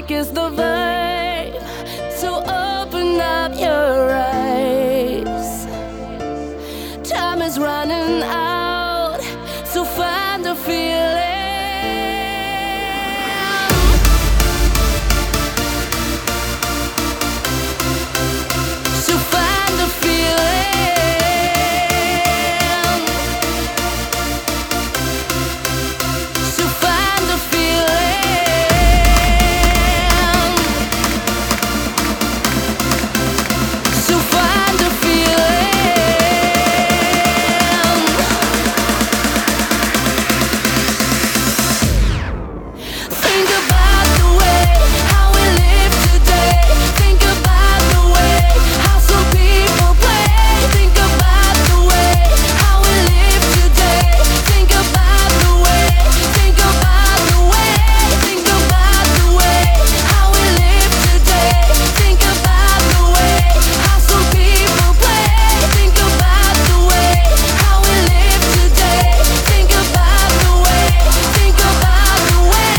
Music is the vibe, so open up your eyes. Time is running out, so find a feeling. So find a feeling. So find a feeling. So find a feeling. Think about the way how we live today. Think about the way how some people play. Think about the way how we live today. Think about the way. Think about the way. Think about the way how we live today. Think about the way how some people play. Think about the way how we live today. Think about the way. Think about the way.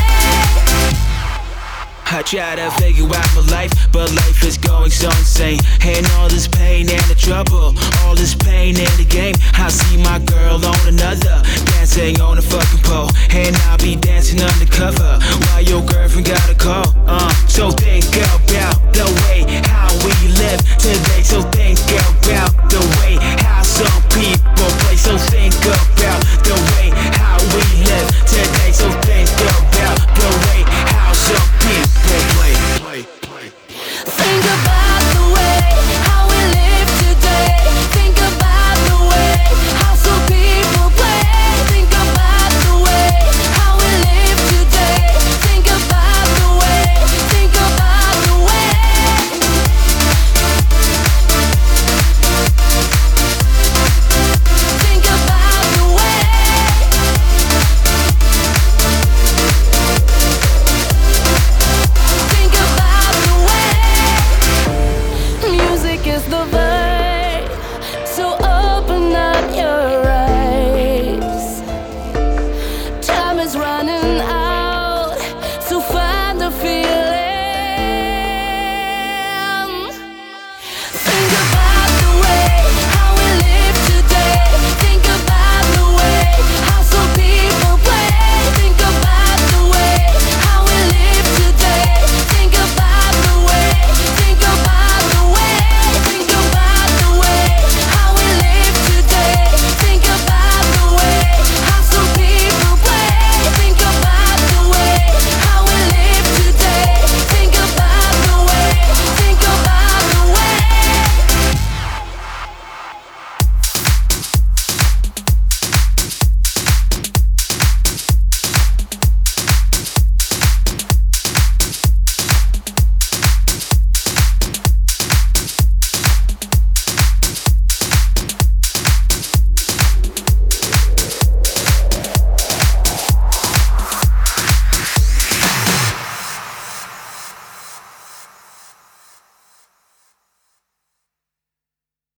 I try to figure out my life, but life is going so insane. And all this pain and the trouble, all this pain in the game. I see my girl on another, dancing on a fucking pole. And